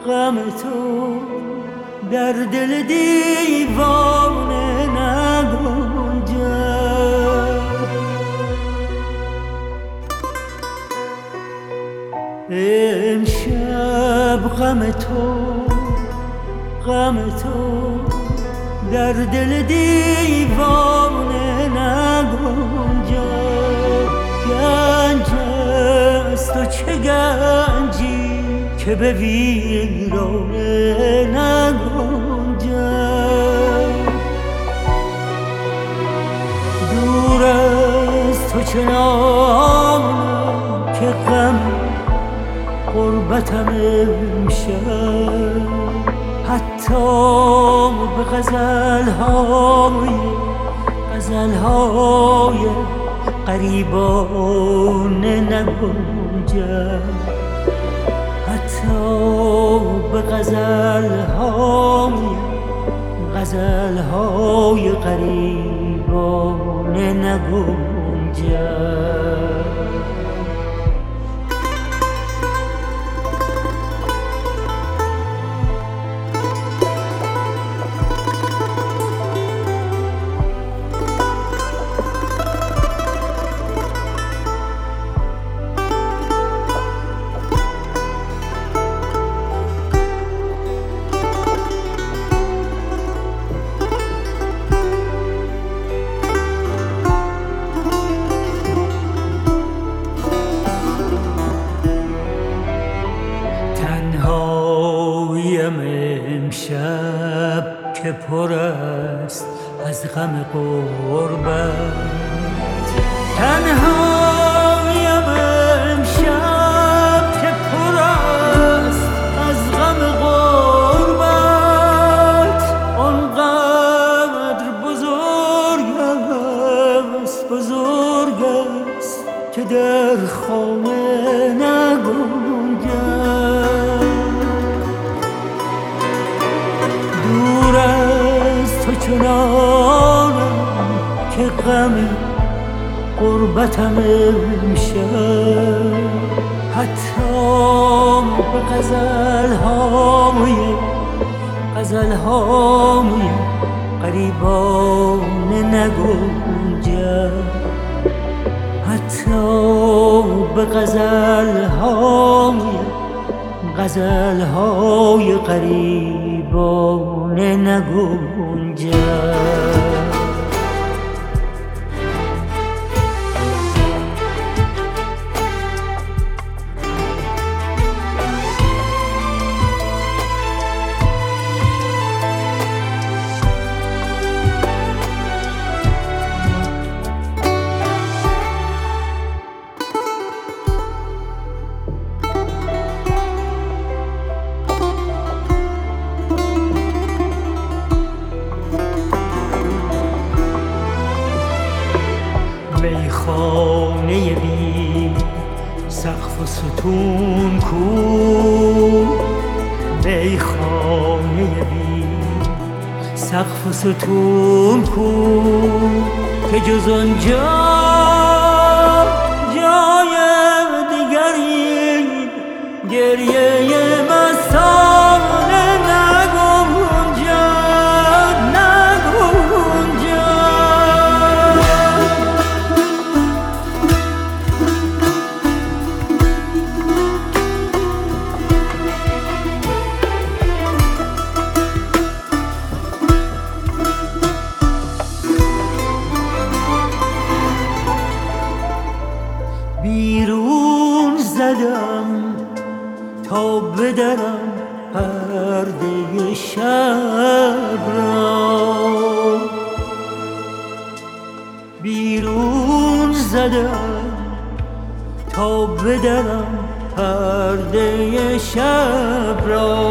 غم تو در دل دیوانه نگنجد. امشب غم تو در دل دیوانه نگنجد. گنج است و چه گنجی که به ویرانه نگنجد. دور از تو چنانم که غم غربتم امشب حتی به غزلهای غریبانه نگنجد. حتی به غزلهای غریبانه نگنجد. امشب که پر است از غم غربت. تنهایم امشب که پر است از غم غربت. آنقدر بزرگ است که در خانه نگنجد. دور از تو چنانم که غم غربتم امشب حتی به غزلهای غریبانه نگنجد. حتی به غزلهای غریبانه نگنجد. میخانه بی سقف و ستون کو. میخانه بی سقف و ستون کو که جز آنجا جای دیگری گریه مستانه نگنجد. بیرون زدم تا بدرم پرده شب را. بیرون زدم تا بدرم پرده شب را.